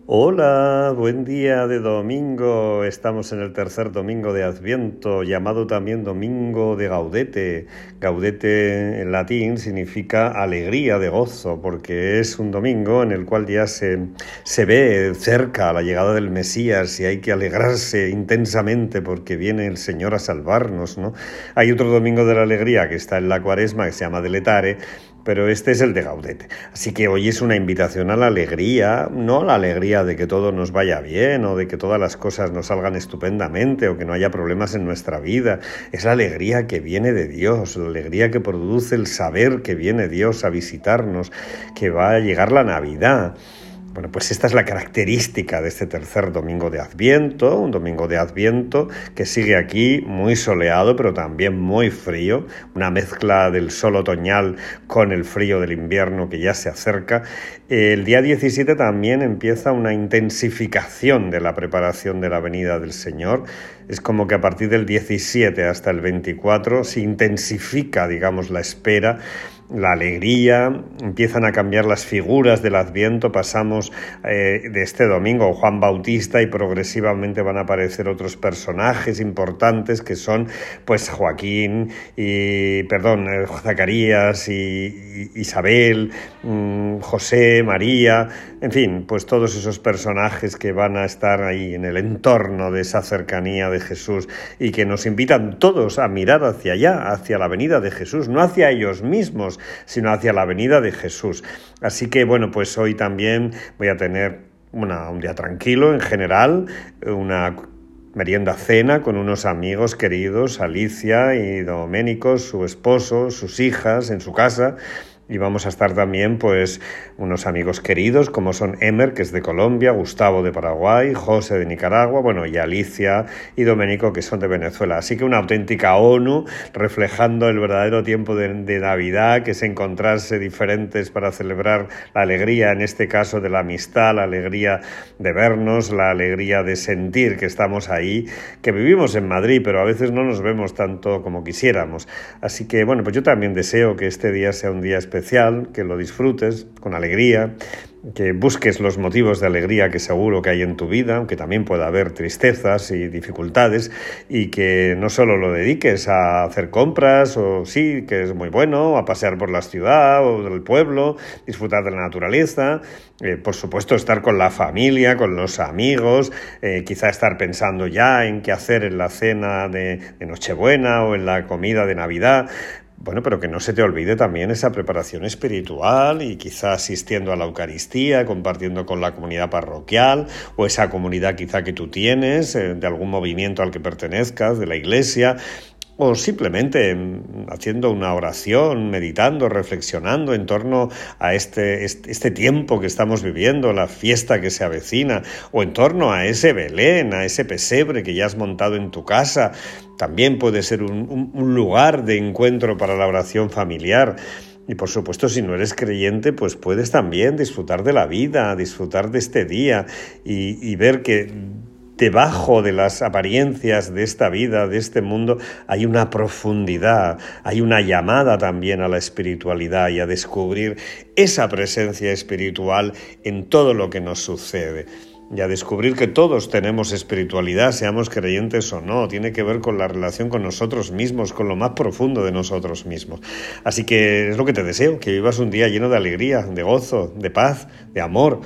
Hola, buen día de domingo. Estamos en el tercer domingo de Adviento, llamado también domingo de Gaudete. Gaudete en latín significa alegría de gozo, porque es un domingo en el cual ya se ve cerca la llegada del Mesías y hay que alegrarse intensamente porque viene el Señor a salvarnos, ¿no? Hay otro domingo de la alegría que está en la Cuaresma que se llama Deletare, pero este es el de Gaudete. Así que hoy es una invitación a la alegría, no a la alegría de que todo nos vaya bien o de que todas las cosas nos salgan estupendamente o que no haya problemas en nuestra vida. Es la alegría que viene de Dios, la alegría que produce el saber que viene Dios a visitarnos, que va a llegar la Navidad. Bueno, pues esta es la característica de este tercer domingo de Adviento, un domingo de Adviento que sigue aquí muy soleado, pero también muy frío, una mezcla del sol otoñal con el frío del invierno que ya se acerca. El día 17 también empieza una intensificación de la preparación de la venida del Señor. Es como que a partir del 17 hasta el 24 se intensifica, digamos, la espera, la alegría, empiezan a cambiar las figuras del Adviento, pasamos de este domingo Juan Bautista y progresivamente van a aparecer otros personajes importantes que son pues Zacarías y Isabel, José, María, en fin, pues todos esos personajes que van a estar ahí en el entorno de esa cercanía de Jesús y que nos invitan todos a mirar hacia allá, hacia la venida de Jesús, no hacia ellos mismos, sino hacia la venida de Jesús. Así que, bueno, pues hoy también voy a tener un día tranquilo en general, una merienda cena con unos amigos queridos, Alicia y Doménico, su esposo, sus hijas, en su casa. Y vamos a estar también, pues, unos amigos queridos, como son Emer, que es de Colombia, Gustavo de Paraguay, José de Nicaragua, bueno, y Alicia y Doménico, que son de Venezuela. Así que una auténtica ONU, reflejando el verdadero tiempo de Navidad, que es encontrarse diferentes para celebrar la alegría, en este caso de la amistad, la alegría de vernos, la alegría de sentir que estamos ahí, que vivimos en Madrid, pero a veces no nos vemos tanto como quisiéramos. Así que, bueno, pues yo también deseo que este día sea un día especial, que lo disfrutes con alegría, que busques los motivos de alegría que seguro que hay en tu vida, aunque también pueda haber tristezas y dificultades, y que no solo lo dediques a hacer compras, o sí, que es muy bueno, a pasear por la ciudad o del pueblo, disfrutar de la naturaleza, por supuesto estar con la familia, con los amigos, quizá estar pensando ya en qué hacer en la cena de Nochebuena o en la comida de Navidad. Bueno, pero que no se te olvide también esa preparación espiritual y quizá asistiendo a la Eucaristía, compartiendo con la comunidad parroquial o esa comunidad quizá que tú tienes, de algún movimiento al que pertenezcas, de la iglesia, o simplemente haciendo una oración, meditando, reflexionando en torno a este tiempo que estamos viviendo, la fiesta que se avecina, o en torno a ese Belén, a ese pesebre que ya has montado en tu casa. También puede ser un lugar de encuentro para la oración familiar. Y por supuesto, si no eres creyente, pues puedes también disfrutar de la vida, disfrutar de este día y ver que debajo de las apariencias de esta vida, de este mundo, hay una profundidad, hay una llamada también a la espiritualidad y a descubrir esa presencia espiritual en todo lo que nos sucede. Y a descubrir que todos tenemos espiritualidad, seamos creyentes o no, tiene que ver con la relación con nosotros mismos, con lo más profundo de nosotros mismos. Así que es lo que te deseo, que vivas un día lleno de alegría, de gozo, de paz, de amor,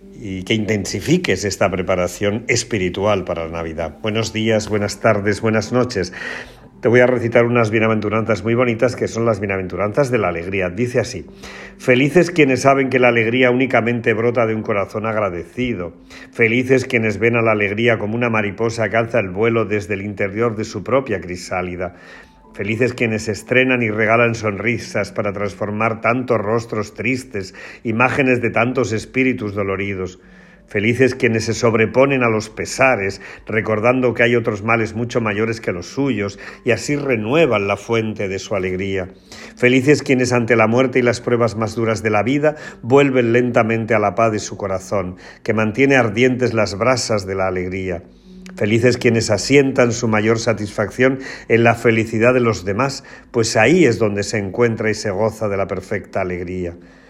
y que intensifiques esta preparación espiritual para la Navidad. Buenos días, buenas tardes, buenas noches. Te voy a recitar unas bienaventuranzas muy bonitas que son las bienaventuranzas de la alegría. Dice así: felices quienes saben que la alegría únicamente brota de un corazón agradecido. Felices quienes ven a la alegría como una mariposa que alza el vuelo desde el interior de su propia crisálida. Felices quienes estrenan y regalan sonrisas para transformar tantos rostros tristes, imágenes de tantos espíritus doloridos. Felices quienes se sobreponen a los pesares, recordando que hay otros males mucho mayores que los suyos, y así renuevan la fuente de su alegría. Felices quienes ante la muerte y las pruebas más duras de la vida vuelven lentamente a la paz de su corazón, que mantiene ardientes las brasas de la alegría. Felices quienes asientan su mayor satisfacción en la felicidad de los demás, pues ahí es donde se encuentra y se goza de la perfecta alegría.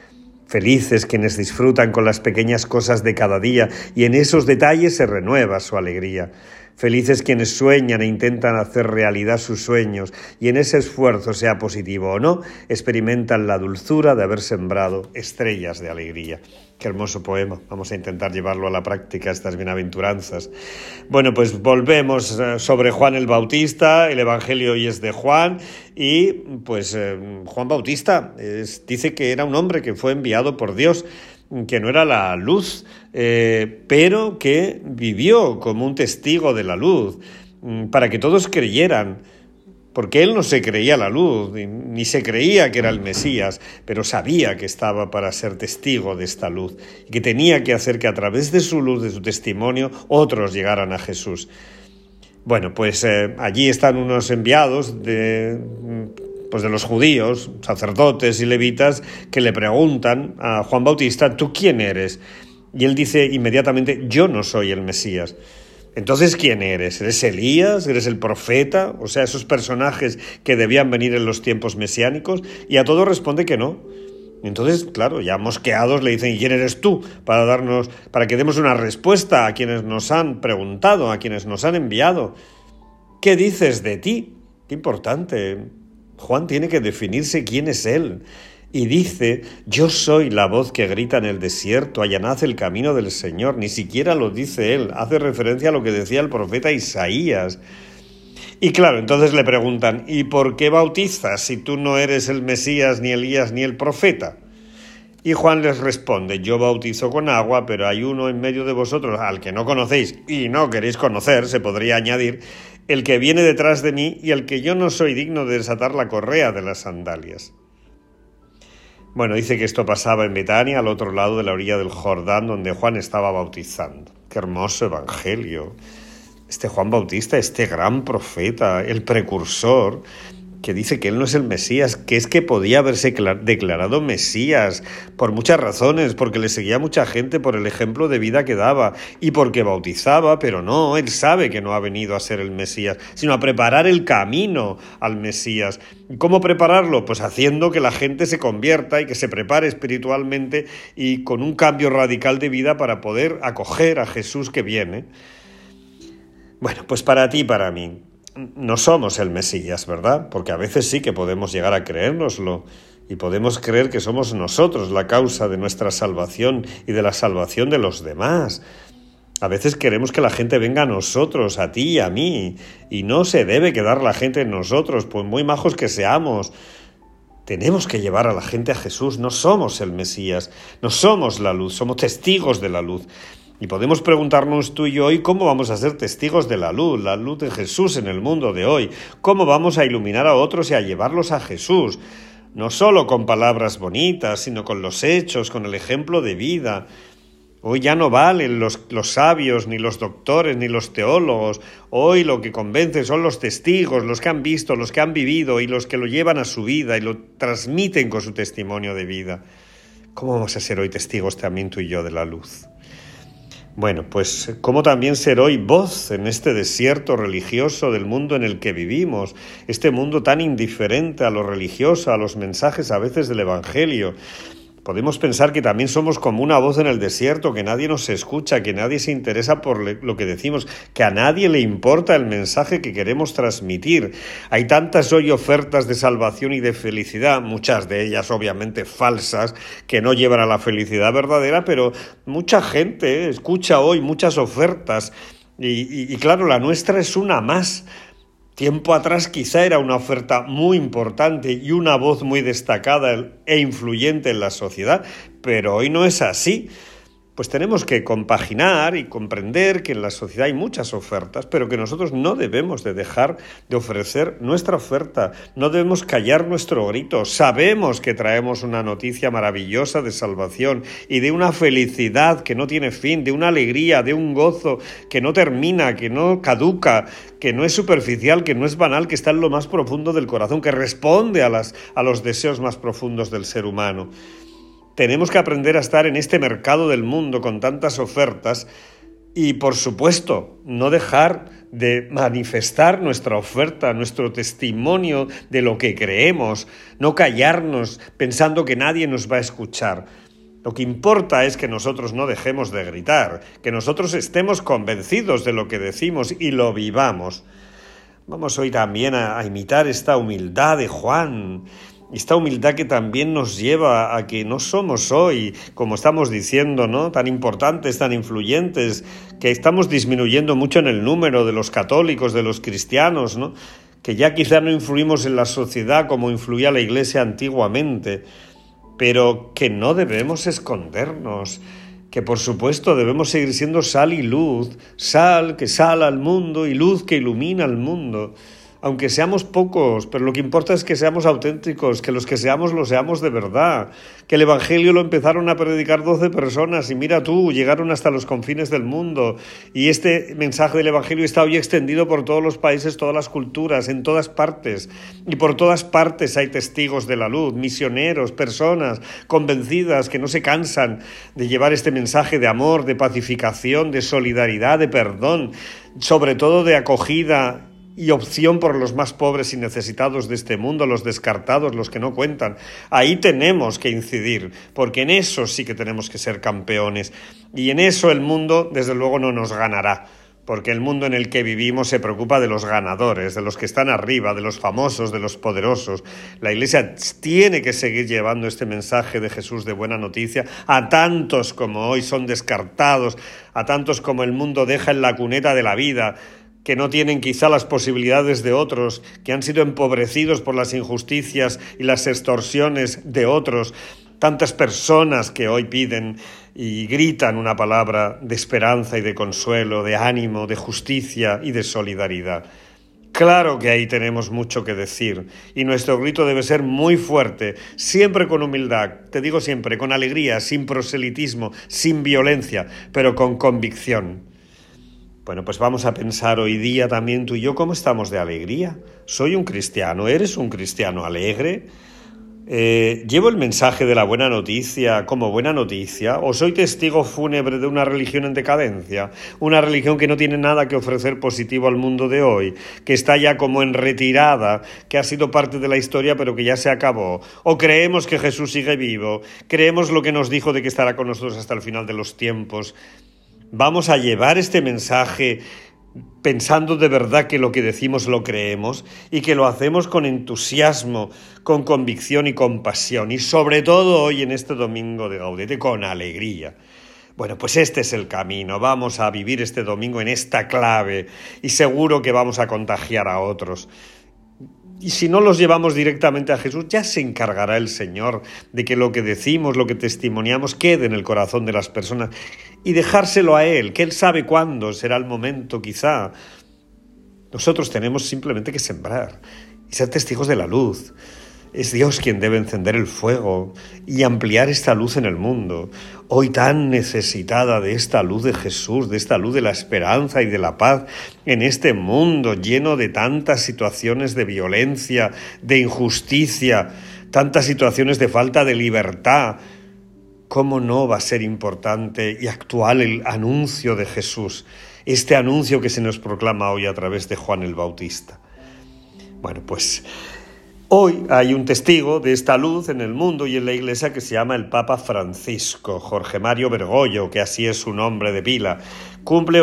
Felices quienes disfrutan con las pequeñas cosas de cada día y en esos detalles se renueva su alegría. Felices quienes sueñan e intentan hacer realidad sus sueños y en ese esfuerzo, sea positivo o no, experimentan la dulzura de haber sembrado estrellas de alegría. Qué hermoso poema. Vamos a intentar llevarlo a la práctica, estas bienaventuranzas. Bueno, pues volvemos sobre Juan el Bautista. El Evangelio hoy es de Juan y pues Juan Bautista dice que era un hombre que fue enviado por Dios, que no era la luz, pero que vivió como un testigo de la luz, para que todos creyeran, porque él no se creía la luz, ni se creía que era el Mesías, pero sabía que estaba para ser testigo de esta luz, y que tenía que hacer que a través de su luz, de su testimonio, otros llegaran a Jesús. Bueno, pues allí están unos enviados de los judíos, sacerdotes y levitas, que le preguntan a Juan Bautista, ¿tú quién eres? Y él dice inmediatamente, yo no soy el Mesías. Entonces, ¿quién eres? ¿Eres Elías? ¿Eres el profeta? O sea, esos personajes que debían venir en los tiempos mesiánicos. Y a todo responde que no. Entonces, claro, ya mosqueados le dicen, ¿y quién eres tú? Para que demos una respuesta a quienes nos han preguntado, a quienes nos han enviado. ¿Qué dices de ti? Qué importante. Juan tiene que definirse quién es él. Y dice, yo soy la voz que grita en el desierto, allanad el camino del Señor. Ni siquiera lo dice él, hace referencia a lo que decía el profeta Isaías. Y claro, entonces le preguntan, ¿y por qué bautizas si tú no eres el Mesías, ni Elías, ni el profeta? Y Juan les responde, yo bautizo con agua, pero hay uno en medio de vosotros al que no conocéis y no queréis conocer, se podría añadir, el que viene detrás de mí y al que yo no soy digno de desatar la correa de las sandalias. Bueno, dice que esto pasaba en Betania, al otro lado de la orilla del Jordán, donde Juan estaba bautizando. Qué hermoso evangelio. Este Juan Bautista, este gran profeta, el precursor, que dice que él no es el Mesías, que es que podía haberse declarado Mesías por muchas razones, porque le seguía mucha gente por el ejemplo de vida que daba y porque bautizaba, pero no, él sabe que no ha venido a ser el Mesías, sino a preparar el camino al Mesías. ¿Y cómo prepararlo? Pues haciendo que la gente se convierta y que se prepare espiritualmente y con un cambio radical de vida para poder acoger a Jesús que viene. Bueno, pues para ti y para mí, no somos el Mesías, ¿verdad? Porque a veces sí que podemos llegar a creérnoslo y podemos creer que somos nosotros la causa de nuestra salvación y de la salvación de los demás. A veces queremos que la gente venga a nosotros, a ti y a mí, y no se debe quedar la gente en nosotros, pues muy majos que seamos. Tenemos que llevar a la gente a Jesús, no somos el Mesías, no somos la luz, somos testigos de la luz. Y podemos preguntarnos tú y yo hoy cómo vamos a ser testigos de la luz de Jesús en el mundo de hoy, cómo vamos a iluminar a otros y a llevarlos a Jesús, no solo con palabras bonitas, sino con los hechos, con el ejemplo de vida. Hoy ya no valen los sabios, ni los doctores, ni los teólogos. Hoy lo que convence son los testigos, los que han visto, los que han vivido y los que lo llevan a su vida y lo transmiten con su testimonio de vida. ¿Cómo vamos a ser hoy testigos también tú y yo de la luz? Bueno, pues cómo también ser hoy voz en este desierto religioso del mundo en el que vivimos, este mundo tan indiferente a lo religioso, a los mensajes a veces del Evangelio. Podemos pensar que también somos como una voz en el desierto, que nadie nos escucha, que nadie se interesa por lo que decimos, que a nadie le importa el mensaje que queremos transmitir. Hay tantas hoy ofertas de salvación y de felicidad, muchas de ellas obviamente falsas, que no llevan a la felicidad verdadera, pero mucha gente escucha hoy muchas ofertas y claro, la nuestra es una más. Tiempo atrás quizá era una oferta muy importante y una voz muy destacada e influyente en la sociedad, pero hoy no es así. Pues tenemos que compaginar y comprender que en la sociedad hay muchas ofertas, pero que nosotros no debemos de dejar de ofrecer nuestra oferta, no debemos callar nuestro grito. Sabemos que traemos una noticia maravillosa de salvación y de una felicidad que no tiene fin, de una alegría, de un gozo que no termina, que no caduca, que no es superficial, que no es banal, que está en lo más profundo del corazón, que responde a los deseos más profundos del ser humano. Tenemos que aprender a estar en este mercado del mundo con tantas ofertas y, por supuesto, no dejar de manifestar nuestra oferta, nuestro testimonio de lo que creemos, no callarnos pensando que nadie nos va a escuchar. Lo que importa es que nosotros no dejemos de gritar, que nosotros estemos convencidos de lo que decimos y lo vivamos. Vamos hoy también a imitar esta humildad de Juan, esta humildad que también nos lleva a que no somos hoy, como estamos diciendo, ¿no?, tan importantes, tan influyentes, que estamos disminuyendo mucho en el número de los católicos, de los cristianos, ¿no?, que ya quizá no influimos en la sociedad como influía la Iglesia antiguamente, pero que no debemos escondernos, que por supuesto debemos seguir siendo sal y luz, sal que sala al mundo y luz que ilumina al mundo, aunque seamos pocos, pero lo que importa es que seamos auténticos, que los que seamos lo seamos de verdad, que el Evangelio lo empezaron a predicar 12 personas y mira tú, llegaron hasta los confines del mundo y este mensaje del Evangelio está hoy extendido por todos los países, todas las culturas, en todas partes, y por todas partes hay testigos de la luz, misioneros, personas convencidas que no se cansan de llevar este mensaje de amor, de pacificación, de solidaridad, de perdón, sobre todo de acogida y opción por los más pobres y necesitados de este mundo, los descartados, los que no cuentan. Ahí tenemos que incidir, porque en eso sí que tenemos que ser campeones. Y en eso el mundo, desde luego, no nos ganará, porque el mundo en el que vivimos se preocupa de los ganadores, de los que están arriba, de los famosos, de los poderosos. La Iglesia tiene que seguir llevando este mensaje de Jesús de buena noticia a tantos como hoy son descartados, a tantos como el mundo deja en la cuneta de la vida, que no tienen quizá las posibilidades de otros, que han sido empobrecidos por las injusticias y las extorsiones de otros, tantas personas que hoy piden y gritan una palabra de esperanza y de consuelo, de ánimo, de justicia y de solidaridad. Claro que ahí tenemos mucho que decir y nuestro grito debe ser muy fuerte, siempre con humildad, te digo siempre, con alegría, sin proselitismo, sin violencia, pero con convicción. Bueno, pues vamos a pensar hoy día también tú y yo cómo estamos de alegría. ¿Soy un cristiano? ¿Eres un cristiano alegre? ¿Llevo el mensaje de la buena noticia como buena noticia? ¿O soy testigo fúnebre de una religión en decadencia? Una religión que no tiene nada que ofrecer positivo al mundo de hoy, que está ya como en retirada, que ha sido parte de la historia pero que ya se acabó. ¿O creemos que Jesús sigue vivo? ¿Creemos lo que nos dijo de que estará con nosotros hasta el final de los tiempos? Vamos a llevar este mensaje pensando de verdad que lo que decimos lo creemos y que lo hacemos con entusiasmo, con convicción y con pasión y sobre todo hoy en este domingo de Gaudete con alegría. Bueno, pues este es el camino, vamos a vivir este domingo en esta clave y seguro que vamos a contagiar a otros. Y si no los llevamos directamente a Jesús, ya se encargará el Señor de que lo que decimos, lo que testimoniamos, quede en el corazón de las personas y dejárselo a Él, que Él sabe cuándo será el momento, quizá. Nosotros tenemos simplemente que sembrar y ser testigos de la luz. Es Dios quien debe encender el fuego y ampliar esta luz en el mundo, hoy tan necesitada de esta luz de Jesús, de esta luz de la esperanza y de la paz en este mundo lleno de tantas situaciones de violencia, de injusticia, tantas situaciones de falta de libertad. ¿Cómo no va a ser importante y actual el anuncio de Jesús, este anuncio que se nos proclama hoy a través de Juan el Bautista? Bueno, pues hoy hay un testigo de esta luz en el mundo y en la Iglesia que se llama el Papa Francisco, Jorge Mario Bergoglio, que así es su nombre de pila. Cumple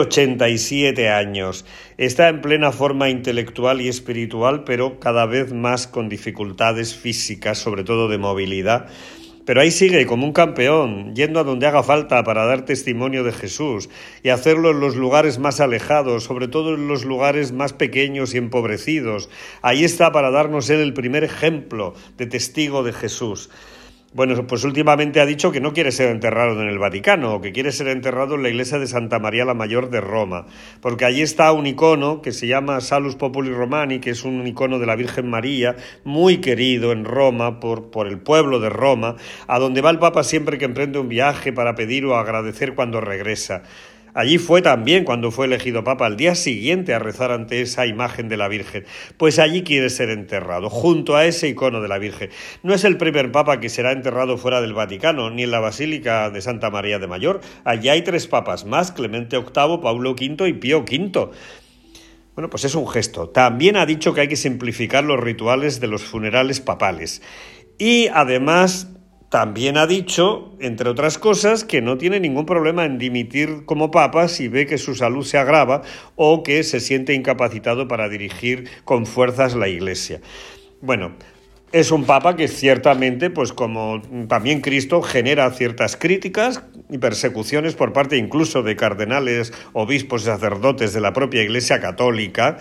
87 años, está en plena forma intelectual y espiritual, pero cada vez más con dificultades físicas, sobre todo de movilidad. Pero ahí sigue como un campeón, yendo a donde haga falta para dar testimonio de Jesús y hacerlo en los lugares más alejados, sobre todo en los lugares más pequeños y empobrecidos. Ahí está para darnos él el primer ejemplo de testigo de Jesús. Bueno, pues últimamente ha dicho que no quiere ser enterrado en el Vaticano, que quiere ser enterrado en la iglesia de Santa María la Mayor de Roma, porque allí está un icono que se llama Salus Populi Romani, que es un icono de la Virgen María, muy querido en Roma por el pueblo de Roma, a donde va el Papa siempre que emprende un viaje para pedir o agradecer cuando regresa. Allí fue también cuando fue elegido Papa, al día siguiente a rezar ante esa imagen de la Virgen. Pues allí quiere ser enterrado, junto a ese icono de la Virgen. No es el primer Papa que será enterrado fuera del Vaticano, ni en la Basílica de Santa María de Mayor. Allí hay 3 papas más, Clemente VIII, Paulo V y Pío V. Bueno, pues es un gesto. También ha dicho que hay que simplificar los rituales de los funerales papales. Y además también ha dicho, entre otras cosas, que no tiene ningún problema en dimitir como papa si ve que su salud se agrava o que se siente incapacitado para dirigir con fuerzas la Iglesia. Bueno, es un papa que ciertamente, pues como también Cristo, genera ciertas críticas y persecuciones por parte incluso de cardenales, obispos y sacerdotes de la propia Iglesia Católica.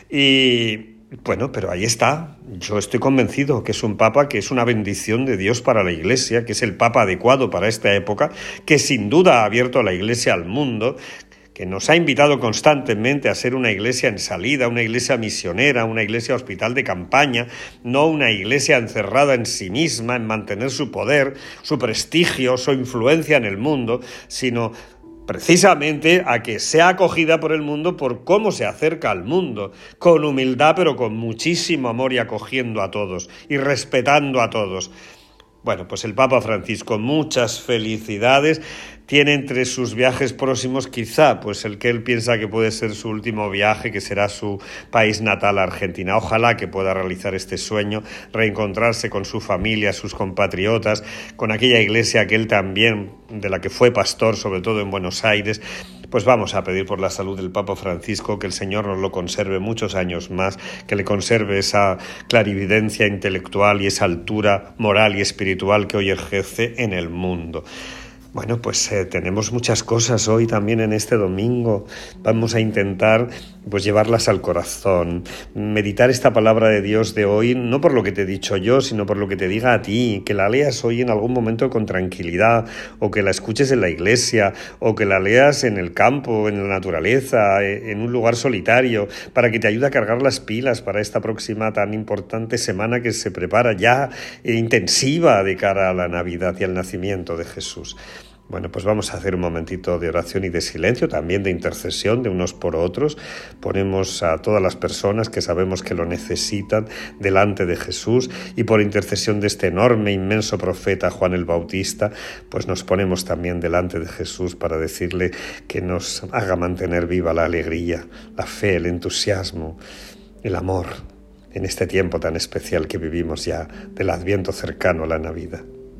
Y bueno, pero ahí está. Yo estoy convencido que es un papa que es una bendición de Dios para la Iglesia, que es el papa adecuado para esta época, que sin duda ha abierto a la Iglesia al mundo, que nos ha invitado constantemente a ser una iglesia en salida, una iglesia misionera, una iglesia hospital de campaña, no una iglesia encerrada en sí misma, en mantener su poder, su prestigio, su influencia en el mundo, sino precisamente a que sea acogida por el mundo por cómo se acerca al mundo, con humildad pero con muchísimo amor y acogiendo a todos y respetando a todos. Bueno, pues el Papa Francisco, muchas felicidades. Tiene entre sus viajes próximos quizá pues el que él piensa que puede ser su último viaje, que será su país natal, Argentina. Ojalá que pueda realizar este sueño, reencontrarse con su familia, sus compatriotas, con aquella iglesia que él también, de la que fue pastor, sobre todo en Buenos Aires. Pues vamos a pedir por la salud del Papa Francisco, que el Señor nos lo conserve muchos años más, que le conserve esa clarividencia intelectual y esa altura moral y espiritual que hoy ejerce en el mundo. Bueno, pues tenemos muchas cosas hoy también en este domingo. Vamos a intentar pues llevarlas al corazón, meditar esta palabra de Dios de hoy, no por lo que te he dicho yo, sino por lo que te diga a ti, que la leas hoy en algún momento con tranquilidad, o que la escuches en la iglesia, o que la leas en el campo, en la naturaleza, en un lugar solitario, para que te ayude a cargar las pilas para esta próxima tan importante semana que se prepara ya intensiva de cara a la Navidad y al nacimiento de Jesús. Bueno, pues vamos a hacer un momentito de oración y de silencio, también de intercesión de unos por otros. Ponemos a todas las personas que sabemos que lo necesitan delante de Jesús, y por intercesión de este enorme, inmenso profeta Juan el Bautista, pues nos ponemos también delante de Jesús para decirle que nos haga mantener viva la alegría, la fe, el entusiasmo, el amor en este tiempo tan especial que vivimos ya del Adviento cercano a la Navidad.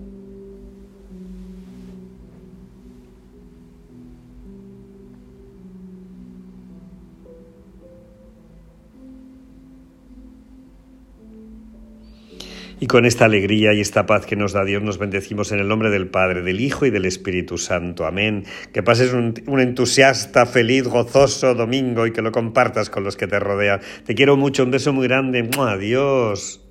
Y con esta alegría y esta paz que nos da Dios, nos bendecimos en el nombre del Padre, del Hijo y del Espíritu Santo. Amén. Que pases un entusiasta, feliz, gozoso domingo y que lo compartas con los que te rodean. Te quiero mucho, un beso muy grande. Adiós.